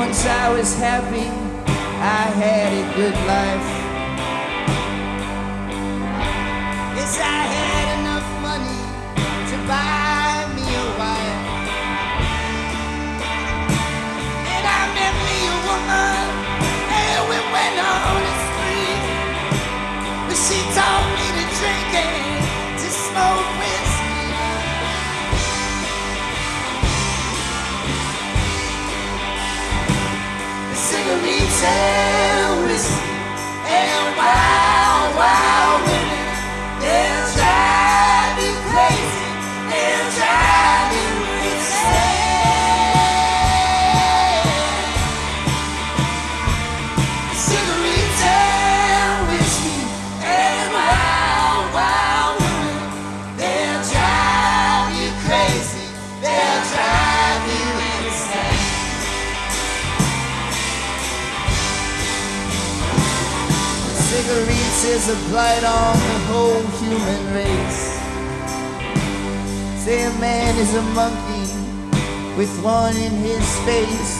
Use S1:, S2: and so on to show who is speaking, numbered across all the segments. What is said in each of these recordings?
S1: once I was happy, I had a good life. Yes, I had enough money to buy me a wife. And I met me a woman, and we went on a spree. But she taught me to drink and to smoke whiskey. Cigarettes and whiskey and wild, wild women. They'll drive you crazy. They'll drive you insane. Cigarettes and whiskey and wild, wild women. They'll drive you crazy. They'll drive you insane. Cigarettes is a blight on the whole human race. Say a man is a monkey with one in his face.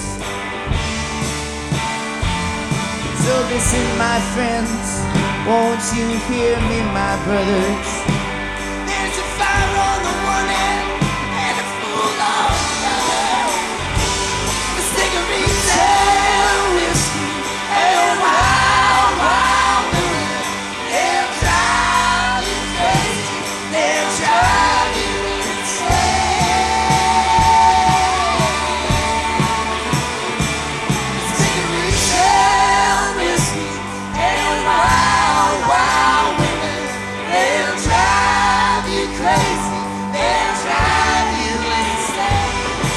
S1: So listen, my friends, won't you hear me, my brothers? There's a fire on the one hand and a fool on the other. With cigarettes and whiskey and wild, wild women. They'll drive you crazy. They'll drive you insane. Cigarettes and whiskey and wild, wild women. They'll drive you crazy. They'll drive you insane.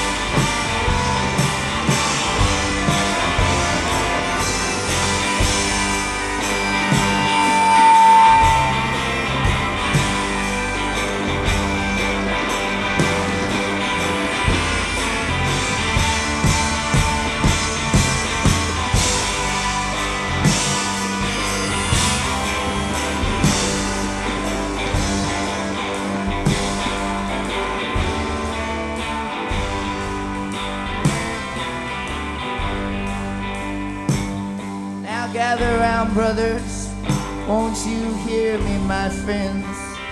S1: Now gather round, brothers, won't you hear me, my friends?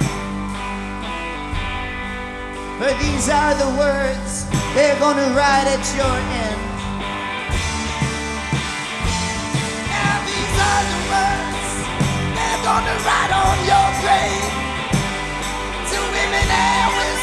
S1: For these are the words they're gonna write at your end. Now these are the words they're gonna write on your grave. To women and with